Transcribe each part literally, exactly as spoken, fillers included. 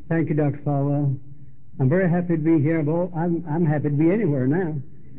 Thank you, Doctor Falwell. I'm very happy to be here. Well, I'm, I'm happy to be anywhere now.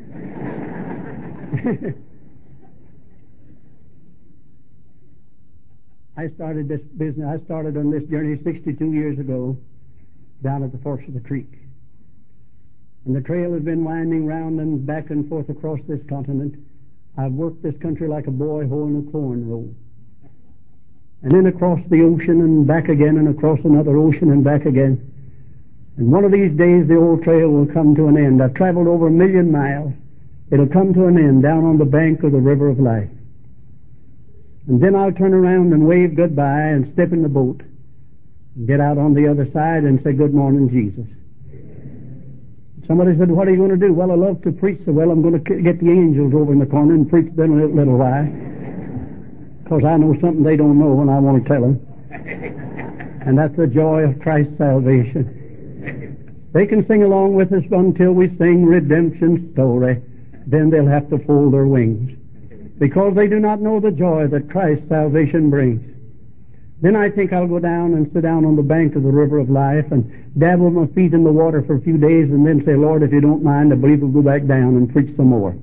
I started this business, I started on this journey sixty-two years ago down at the forks of the creek. And the trail has been winding round and back and forth across this continent. I've worked this country like a boy hoeing a corn row. And then across the ocean and back again, and across another ocean and back again. And one of these days the old trail will come to an end. I've traveled over a million miles. It'll come to an end down on the bank of the river of life. And then I'll turn around and wave goodbye and step in the boat and get out on the other side and say, good morning, Jesus. Somebody said, what are you going to do? Well, I love to preach so well, I'm going to get the angels over in the corner and preach them a little, little while. Because I know something they don't know and I want to tell them. And that's the joy of Christ's salvation. They can sing along with us until we sing redemption story. Then they'll have to fold their wings, because they do not know the joy that Christ's salvation brings. Then I think I'll go down and sit down on the bank of the river of life and dabble my feet in the water for a few days and then say, Lord, if you don't mind, I believe we'll go back down and preach some more.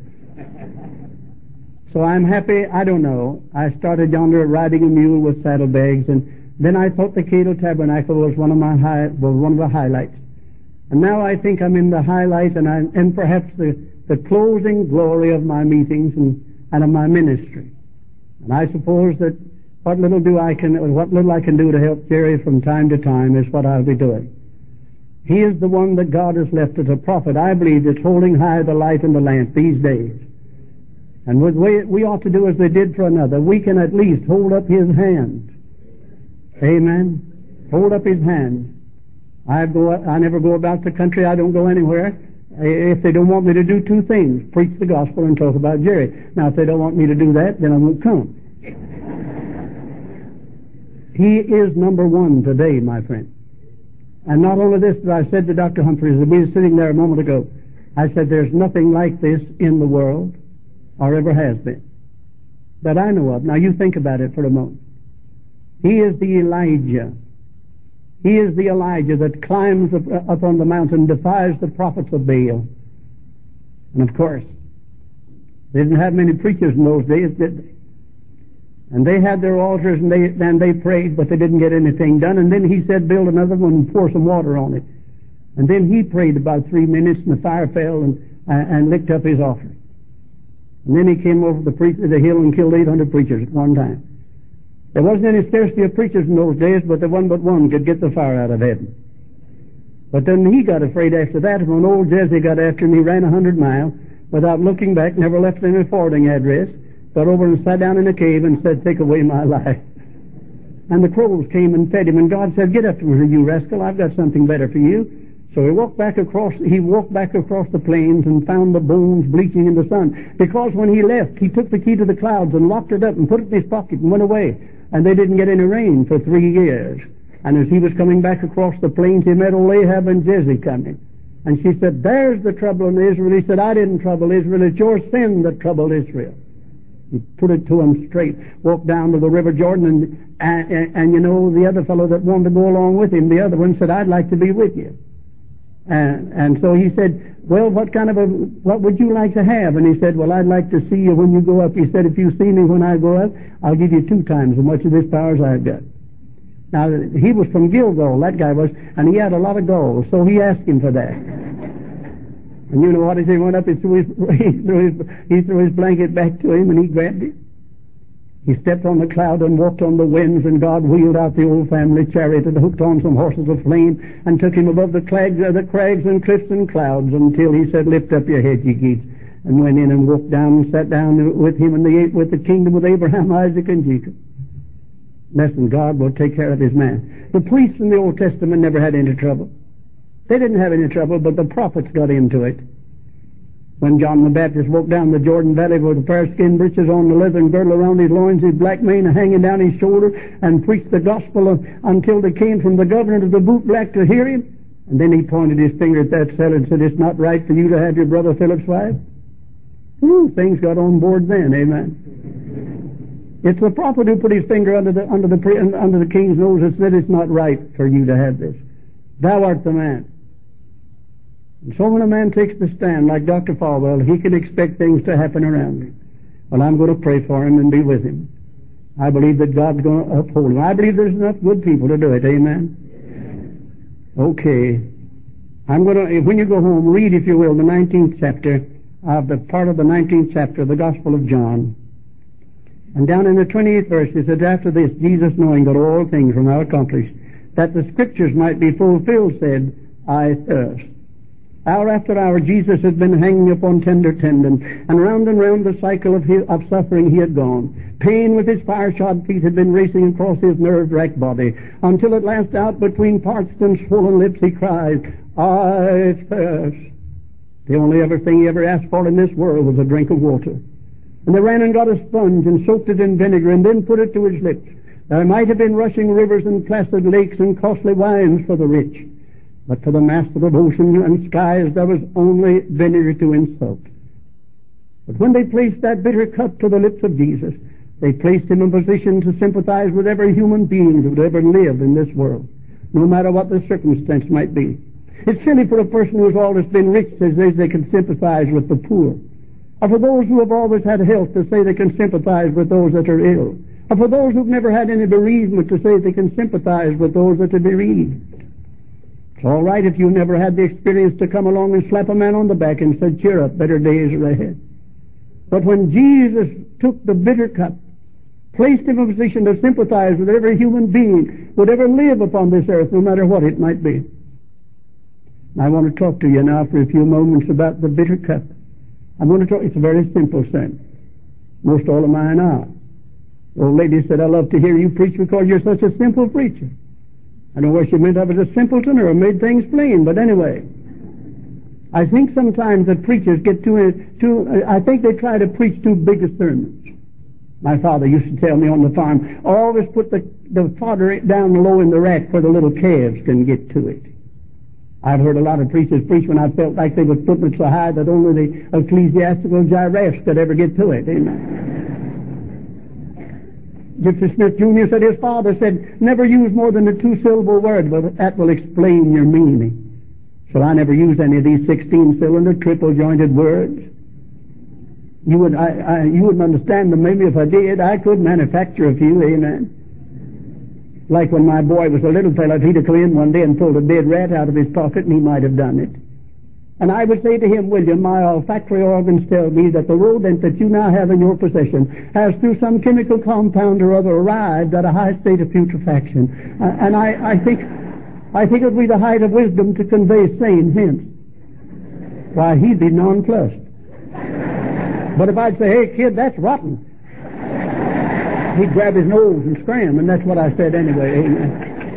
So I'm happy. I don't know. I started yonder riding a mule with saddlebags, and then I thought the Cato Tabernacle was one of my high, was one of the highlights. And now I think I'm in the highlight and, I, and perhaps the, the closing glory of my meetings and, and of my ministry. And I suppose that what little do I can, what little I can do to help Jerry from time to time is what I'll be doing. He is the one that God has left as a prophet, I believe, that's holding high the light and the lamp these days. And what we, we ought to do as they did for another, we can at least hold up his hand. Amen. Hold up his hand. I go, I never go about the country. I don't go anywhere. If they don't want me to do two things, preach the gospel and talk about Jerry. Now, if they don't want me to do that, then I won't come. He is number one today, my friend. And not only this, but I said to Doctor Humphreys, as we were sitting there a moment ago, I said, there's nothing like this in the world, or ever has been, that I know of. Now, you think about it for a moment. He is the Elijah. He is the Elijah that climbs up, up on the mountain, defies the prophets of Baal. And of course, they didn't have many preachers in those days, did they? And they had their altars and they, and they prayed, but they didn't get anything done. And then he said, build another one and pour some water on it. And then he prayed about three minutes and the fire fell and, uh, and licked up his offering. And then he came over the, pre- the hill and killed eight hundred preachers at one time. There wasn't any scarcity of preachers in those days, but the one but one could get the fire out of heaven. But then he got afraid after that, and when old Jesse got after him, he ran a hundred miles without looking back, never left any forwarding address, got over and sat down in a cave and said, take away my life. And the crows came and fed him, and God said, get up to me, you rascal, I've got something better for you. So he walked back across, he walked back across the plains and found the bones bleaching in the sun. Because when he left, he took the key to the clouds and locked it up and put it in his pocket and went away. And they didn't get any rain for three years. And as he was coming back across the plains, he met old Ahab and Jezebel coming. And she said, there's the trouble in Israel. He said, I didn't trouble Israel. It's your sin that troubled Israel. He put it to him straight, walked down to the River Jordan, and, and, and, and you know, the other fellow that wanted to go along with him, the other one said, I'd like to be with you. And, and so he said, well, what kind of a, what would you like to have? And he said, well, I'd like to see you when you go up. He said, if you see me when I go up, I'll give you two times as much of this power as I've got. Now, he was from Gilgal, that guy was, and he had a lot of gold, so he asked him for that. And you know what? As he went up, he threw his, he threw his, he threw his blanket back to him, and he grabbed it. He stepped on the cloud and walked on the winds, and God wheeled out the old family chariot and hooked on some horses of flame and took him above the crags, uh, the crags and cliffs and clouds until he said, lift up your head, ye gates, and went in and walked down and sat down with him in the, with the kingdom with Abraham, Isaac, and Jacob. Listen, God will take care of his man. The priests in the Old Testament never had any trouble. They didn't have any trouble, but the prophets got into it. When John the Baptist walked down the Jordan Valley with a pair of skin breeches on, the leathern girdle around his loins, his black mane hanging down his shoulder, and preached the gospel of, until they came from the governor to the bootblack to hear him. And then he pointed his finger at that seller and said, it's not right for you to have your brother Philip's wife. Ooh, things got on board then, amen. It's the prophet who put his finger under the under the under the king's nose and said, it's not right for you to have this. Thou art the man. And so when a man takes the stand, like Doctor Falwell, he can expect things to happen around him. Well, I'm going to pray for him and be with him. I believe that God's going to uphold him. I believe there's enough good people to do it. Amen? Okay. I'm going to, when you go home, read, if you will, the nineteenth chapter of the part of the nineteenth chapter of the Gospel of John. And down in the twenty-eighth verse, it says, after this, Jesus, knowing that all things were now accomplished, that the Scriptures might be fulfilled, said, I thirst. Hour after hour, Jesus had been hanging upon tender tendon, and round and round the cycle of, his, of suffering he had gone. Pain with his fire-shod feet had been racing across his nerve-racked body, until at last out between parched and swollen lips he cried, I thirst. The only ever thing he ever asked for in this world was a drink of water. And they ran and got a sponge and soaked it in vinegar and then put it to his lips. There might have been rushing rivers and placid lakes and costly wines for the rich, but for the master of ocean and skies there was only vinegar to insult. But when they placed that bitter cup to the lips of Jesus, they placed him in position to sympathize with every human being that would ever live in this world, no matter what the circumstance might be. It's silly for a person who has always been rich to say they can sympathize with the poor, or for those who have always had health to say they can sympathize with those that are ill, or for those who've never had any bereavement to say they can sympathize with those that are bereaved. It's all right if you never had the experience to come along and slap a man on the back and said, cheer up, better days are ahead. But when Jesus took the bitter cup, placed him in a position to sympathize with every human being would ever live upon this earth, no matter what it might be. I want to talk to you now for a few moments about the bitter cup. I'm going to talk, it's a very simple thing. Most all of mine are. The old lady said, I love to hear you preach because you're such a simple preacher. I don't know whether she meant I was a simpleton or made things plain, but anyway. I think sometimes that preachers get too, too, I think they try to preach too big a sermons. My father used to tell me on the farm, always put the, the fodder down low in the rack where the little calves can get to it. I've heard a lot of preachers preach when I felt like they were putting it so high that only the ecclesiastical giraffes could ever get to it. Amen. Gibson Smith Junior said his father said, never use more than a two-syllable word, but that will explain your meaning. So I never used any of these sixteen-cylinder, triple-jointed words. You, would, I, I, you wouldn't understand them maybe if I did. I could manufacture a few, amen. Like when my boy was a little fellow, he'd have come in one day and pulled a dead rat out of his pocket, and he might have done it. And I would say to him, William, my olfactory organs tell me that the rodent that you now have in your possession has, through some chemical compound or other, arrived at a high state of putrefaction. Uh, and I, I think I think it would be the height of wisdom to convey sane hints. Why, he'd be nonplussed. But if I'd say, hey, kid, that's rotten, he'd grab his nose and scram, and that's what I said anyway. Amen.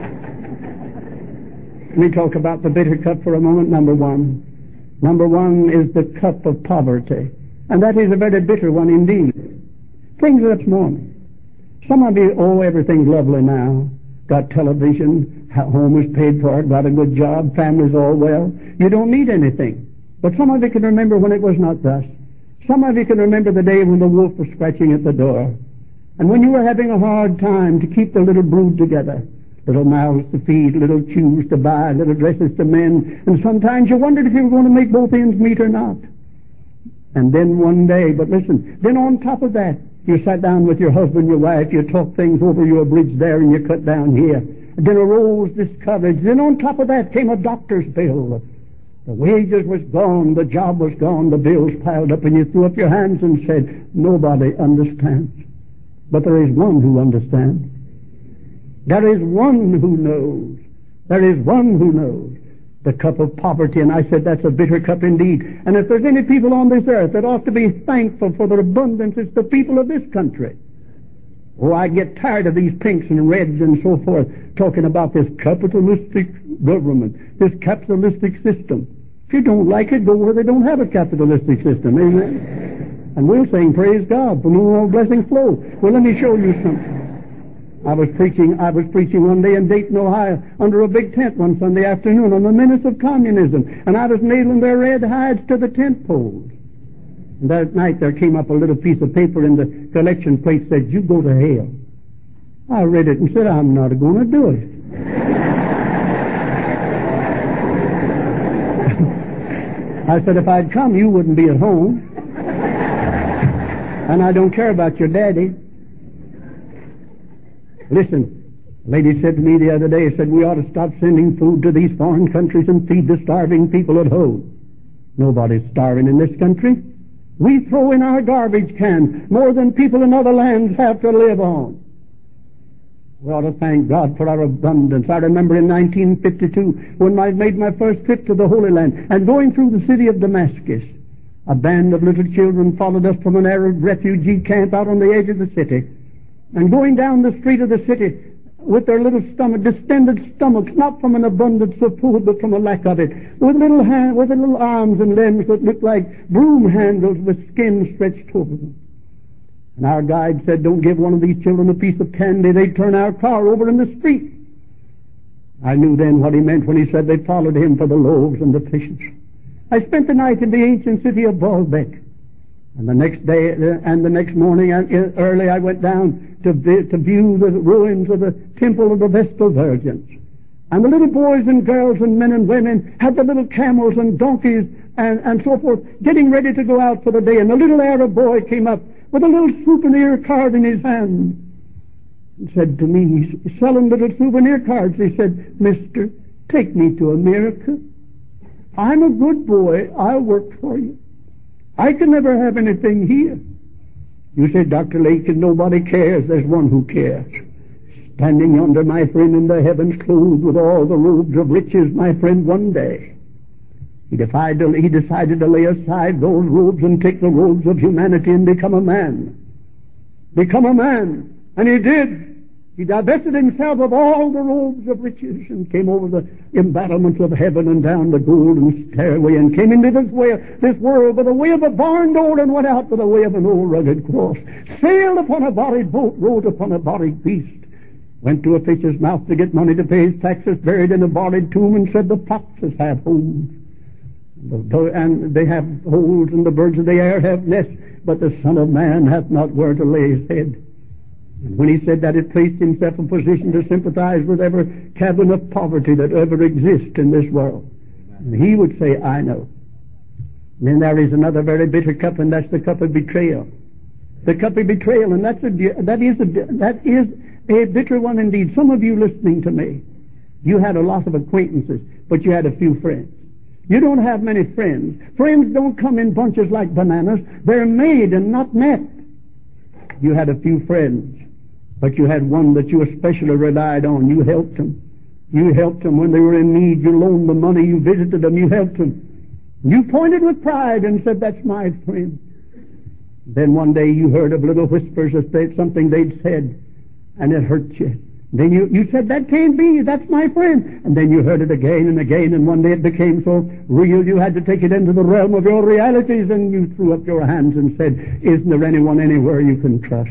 Let me talk about the bitter cup for a moment. Number one. Number one is the cup of poverty. And that is a very bitter one indeed. Things this morning. Some of you, oh, everything's lovely now. Got television, home is paid for, got a good job, family's all well. You don't need anything. But some of you can remember when it was not thus. Some of you can remember the day when the wolf was scratching at the door. And when you were having a hard time to keep the little brood together, little mouths to feed, little shoes to buy, little dresses to mend, and sometimes you wondered if you were going to make both ends meet or not. And then one day, but listen, then on top of that, you sat down with your husband, your wife, you talked things over your bridge there, and you cut down here. And then arose discouraged. Then on top of that came a doctor's bill. The wages was gone, the job was gone, the bills piled up, and you threw up your hands and said, nobody understands. But there is one who understands. There is one who knows. There is one who knows. The cup of poverty, and I said that's a bitter cup indeed. And if there's any people on this earth that ought to be thankful for their abundance, it's the people of this country. Oh, I get tired of these pinks and reds and so forth, talking about this capitalistic government, this capitalistic system. If you don't like it, go where they don't have a capitalistic system, amen? And we'll sing, praise God, from whom all blessings flow. Well, let me show you something. I was preaching, I was preaching one day in Dayton, Ohio, under a big tent one Sunday afternoon on the menace of communism, and I was nailing their red hides to the tent poles. And that night there came up a little piece of paper in the collection plate that said, you go to hell. I read it and said, I'm not going to do it. I said, if I'd come, you wouldn't be at home. And I don't care about your daddy. Listen, a lady said to me the other day, said, we ought to stop sending food to these foreign countries and feed the starving people at home. Nobody's starving in this country. We throw in our garbage can more than people in other lands have to live on. We ought to thank God for our abundance. I remember in nineteen fifty-two when I made my first trip to the Holy Land and going through the city of Damascus, a band of little children followed us from an Arab refugee camp out on the edge of the city. And going down the street of the city with their little stomach, distended stomachs, not from an abundance of food, but from a lack of it, with little hand, with little arms and limbs that looked like broom handles with skin stretched over them. And our guide said, don't give one of these children a piece of candy, they'd turn our car over in the street. I knew then what he meant when he said they followed him for the loaves and the fishes. I spent the night in the ancient city of Baalbek. And the next day, and the next morning, early, I went down to, to view the ruins of the temple of the Vestal Virgins. And the little boys and girls and men and women had the little camels and donkeys and, and so forth, getting ready to go out for the day. And the little Arab boy came up with a little souvenir card in his hand and said to me, he's selling little souvenir cards. He said, Mister, take me to America. I'm a good boy. I'll work for you. I can never have anything here. You say, Doctor Lakin, nobody cares. There's one who cares. Standing yonder, my friend, in the heavens, clothed with all the robes of riches, my friend, one day, he decided to, he decided to lay aside those robes and take the robes of humanity and become a man. Become a man. And he did. He divested himself of all the robes of riches and came over the embattlements of heaven and down the golden stairway and came into this way, this world by the way of a barn door and went out by the way of an old rugged cross. Sailed upon a bodied boat, rode upon a bodied beast. Went to a fish's mouth to get money to pay his taxes, buried in a bodied tomb, and said the foxes have holes. And they have holes, and the birds of the air have nests, but the Son of Man hath not where to lay his head. And when he said that, it placed himself in position to sympathize with every cabin of poverty that ever exists in this world. And he would say, I know. And then there is another very bitter cup, and that's the cup of betrayal. The cup of betrayal, and that's a, that is a, that is a bitter one indeed. Some of you listening to me, you had a lot of acquaintances, but you had a few friends. You don't have many friends. Friends don't come in bunches like bananas. They're made and not met. You had a few friends, but you had one that you especially relied on. You helped them. You helped them when they were in need. You loaned them money. You visited them. You helped them. You pointed with pride and said, that's my friend. Then one day you heard of little whispers of something they'd said, and it hurt you. Then you, you said, that can't be, that's my friend. And then you heard it again and again, and one day it became so real you had to take it into the realm of your realities, and you threw up your hands and said, isn't there anyone anywhere you can trust?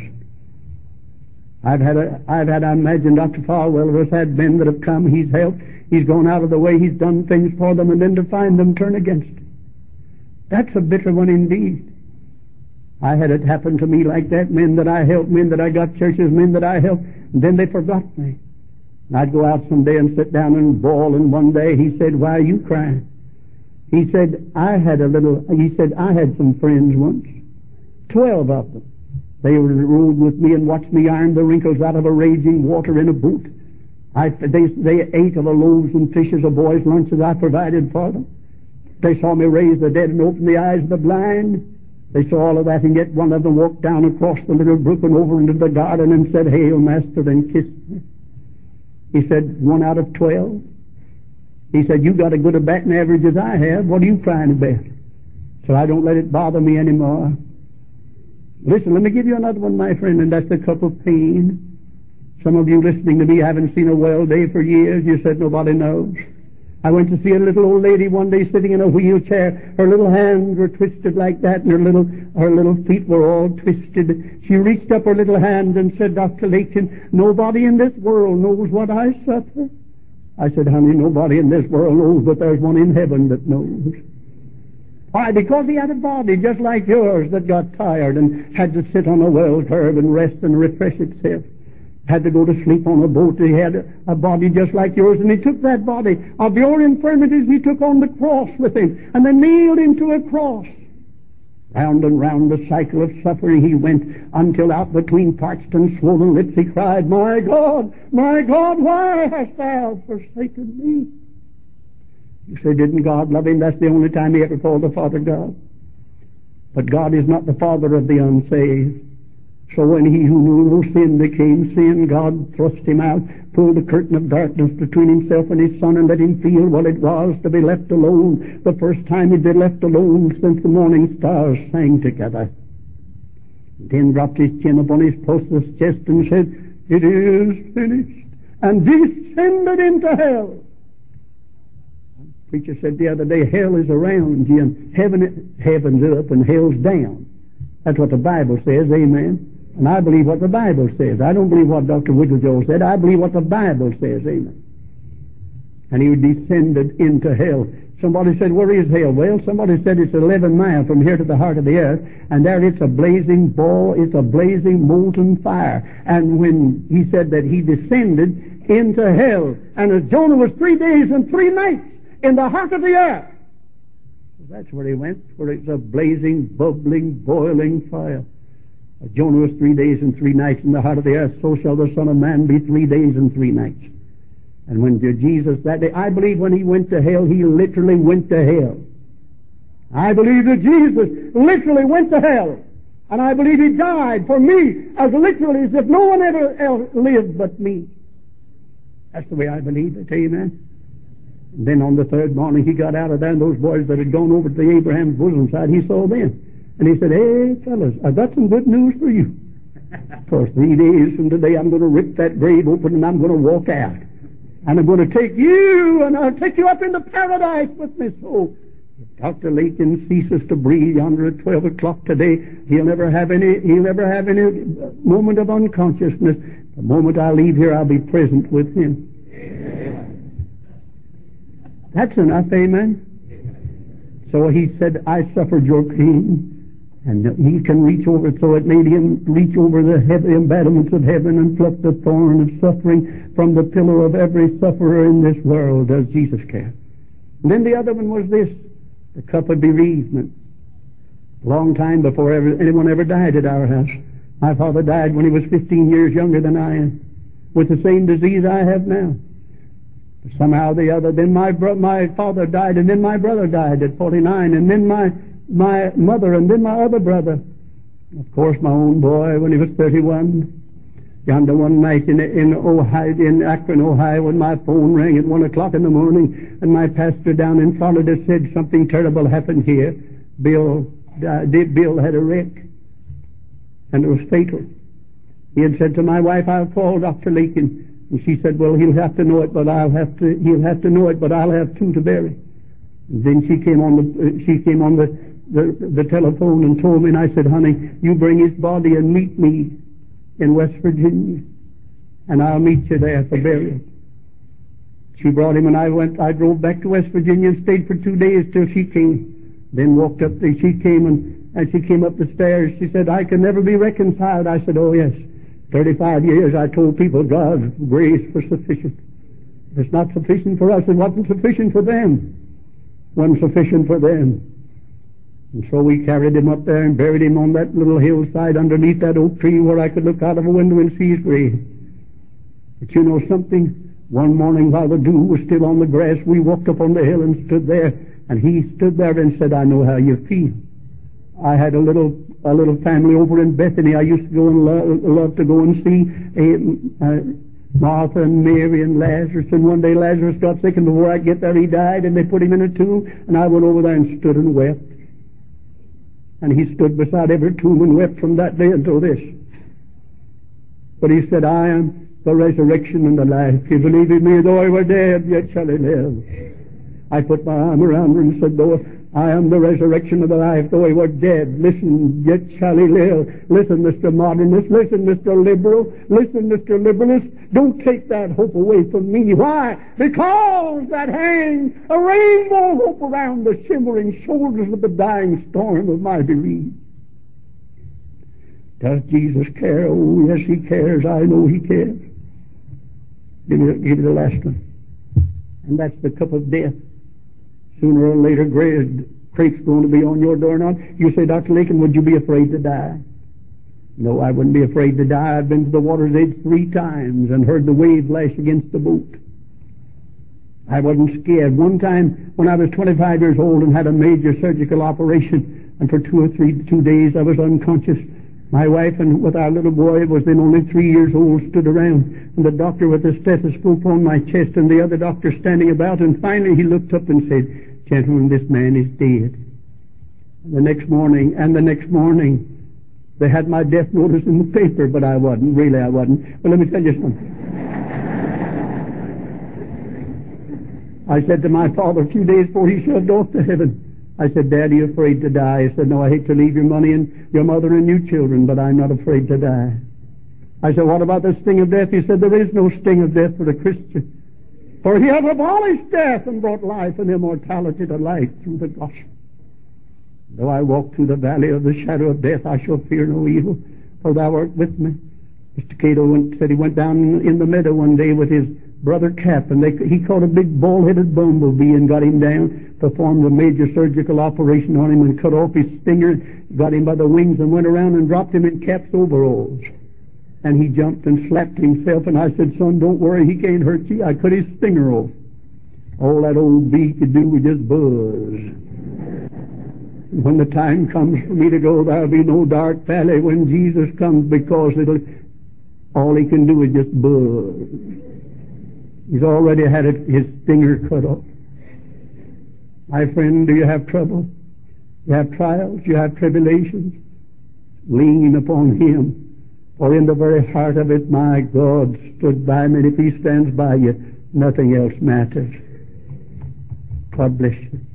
I've had, a, I've had, I imagine Doctor Falwell has had men that have come, he's helped, he's gone out of the way, he's done things for them, and then to find them turn against him. That's a bitter one indeed. I had it happen to me like that, men that I helped, men that I got churches, men that I helped, and then they forgot me. And I'd go out someday and sit down and bawl, and one day he said, why are you crying? He said, I had a little, he said, I had some friends once, twelve of them. They rode with me and watched me iron the wrinkles out of a raging water in a boot. I, they, they ate of the loaves and fishes of boys' lunches I provided for them. They saw me raise the dead and open the eyes of the blind. They saw all of that, and yet one of them walked down across the little brook and over into the garden and said, Hail, Master, and kissed me. He said, one out of twelve. He said, you got as good a batting average as I have. What are you crying about? So I don't let it bother me anymore. Listen, let me give you another one, my friend, and that's the cup of pain. Some of you listening to me haven't seen a well day for years. You said nobody knows. I went to see a little old lady one day sitting in a wheelchair. Her little hands were twisted like that, and her little her little feet were all twisted. She reached up her little hand and said, Doctor Lakin, nobody in this world knows what I suffer. I said, honey, nobody in this world knows, but there's one in heaven that knows. Why? Because he had a body just like yours that got tired and had to sit on a well curb and rest and refresh itself. had to go to sleep on a boat. He had a, a body just like yours, and he took that body of your infirmities, he took on the cross with him, and then nailed him to a cross. Round and round the cycle of suffering he went, until out between parched and swollen lips he cried, My God, my God, why hast thou forsaken me? You say, didn't God love him? That's the only time he ever called the Father God. But God is not the father of the unsaved. So when he who knew no sin became sin, God thrust him out, pulled the curtain of darkness between himself and his Son, and let him feel what it was to be left alone. The first time he'd been left alone since the morning stars sang together. Then dropped his chin upon his pulseless chest and said, It is finished, and descended into hell. The preacher said the other day, hell is around you, and heaven, heaven's up and hell's down. That's what the Bible says, amen. And I believe what the Bible says. I don't believe what Doctor Wigglejoe said. I believe what the Bible says. Amen. And he descended into hell. Somebody said, where is hell? Well, somebody said it's eleven miles from here to the heart of the earth. And there it's a blazing ball. It's a blazing molten fire. And when he said that he descended into hell, and as Jonah was three days and three nights in the heart of the earth, that's where he went, where it's a blazing, bubbling, boiling fire. Jonah was three days and three nights in the heart of the earth, so shall the Son of Man be three days and three nights. And when Jesus that day, I believe when he went to hell, he literally went to hell. I believe that Jesus literally went to hell. And I believe he died for me as literally as if no one ever else lived but me. That's the way I believe it, amen. And then on the third morning he got out of there, and those boys that had gone over to the Abraham's bosom side, he saw them. And he said, Hey, fellas, I've got some good news for you. For three days from today I'm going to rip that grave open and I'm going to walk out. And I'm going to take you and I'll take you up into paradise with me. So if Doctor Lakin ceases to breathe yonder at twelve o'clock today, he'll never have any, he'll never have any moment of unconsciousness. The moment I leave here, I'll be present with him. Amen. That's enough, amen. So he said, I suffered your pain. And he can reach over, so it made him reach over the heavy embattlements of heaven and pluck the thorn of suffering from the pillow of every sufferer in this world, as Jesus can. And then the other one was this, the cup of bereavement. A long time before ever, anyone ever died at our house. My father died when he was fifteen years younger than I am, with the same disease I have now. But somehow or the other, then my bro- my father died, and then my brother died at forty-nine, and then my my mother, and then my other brother. Of course, my own boy, when he was thirty-one. Yonder one night in in Ohio, in Akron, Ohio, when my phone rang at one o'clock in the morning, and my pastor down in Florida said something terrible happened here. Bill, uh, Bill had a wreck, and it was fatal. He had said to my wife, "I'll call Doctor Lakin," and she said, "Well, he'll have to know it, but I'll have to. He'll have to know it, but I'll have two to bury." And then she came on the. Uh, she came on the. The, the telephone and told me, and I said, honey, you bring his body and meet me in West Virginia, and I'll meet you there for burial. She brought him, and I went, I drove back to West Virginia and stayed for two days till she came. Then walked up there, she came and, and she came up the stairs. She said, I can never be reconciled. I said, oh yes. thirty-five years I told people God's grace was sufficient. If it's not sufficient for us, it wasn't sufficient for them. It wasn't sufficient for them. And so we carried him up there and buried him on that little hillside underneath that oak tree where I could look out of a window and see his grave. But you know something? One morning while the dew was still on the grass, we walked up on the hill and stood there, and he stood there and said, I know how you feel. I had a little a little family over in Bethany. I used to go and love, love to go and see uh, uh, Martha and Mary and Lazarus, and one day Lazarus got sick, and before I get there he died, and they put him in a tomb, and I went over there and stood and wept. And he stood beside every tomb and wept from that day until this. But he said, I am the resurrection and the life. He believed in me, though I were dead, yet shall he live. I put my arm around her and said, though I am the resurrection of the life, though he were dead, listen, yet shall he live. Listen, Mister Modernist, listen, Mister Liberal, listen, Mister Liberalist, don't take that hope away from me. Why? Because that hangs a rainbow hope around the shimmering shoulders of the dying storm of my bereaved. Does Jesus care? Oh, yes, He cares. I know He cares. Give me, give me the last one. And that's the cup of death. Sooner or later, Crate's going to be on your door now. You say, Doctor Lakin, would you be afraid to die? No, I wouldn't be afraid to die. I've been to the water's edge three times and heard the waves lash against the boat. I wasn't scared. One time when I was twenty-five years old and had a major surgical operation, and for two or three two days I was unconscious, my wife and with our little boy, was then only three years old, stood around, and the doctor with the stethoscope on my chest and the other doctor standing about, and finally he looked up and said, "Gentlemen, this man is dead." And the next morning, and the next morning, they had my death notice in the paper, but I wasn't. Really, I wasn't. But let me tell you something. I said to my father a few days before he shoved off to heaven, I said, "Dad, are you afraid to die?" He said, "No, I hate to leave your money and your mother and you children, but I'm not afraid to die." I said, "What about the sting of death?" He said, "There is no sting of death for a Christian, for He hath abolished death and brought life and immortality to light through the gospel. Though I walk through the valley of the shadow of death, I shall fear no evil, for Thou art with me." Mister Cato went, said he went down in the meadow one day with his brother Cap, and they, he caught a big bald-headed bumblebee and got him down, performed a major surgical operation on him and cut off his stinger, got him by the wings and went around and dropped him in Cap's overalls. And he jumped and slapped himself, and I said, "Son, don't worry, he can't hurt you. I cut his stinger off." All that old bee could do was just buzz. When the time comes for me to go, there'll be no dark valley when Jesus comes, because it'll, all he can do is just buzz. He's already had it, his stinger cut off. My friend, do you have trouble? You have trials? You have tribulations? Lean upon Him. For in the very heart of it, my God stood by me, and if He stands by you, nothing else matters. God bless you.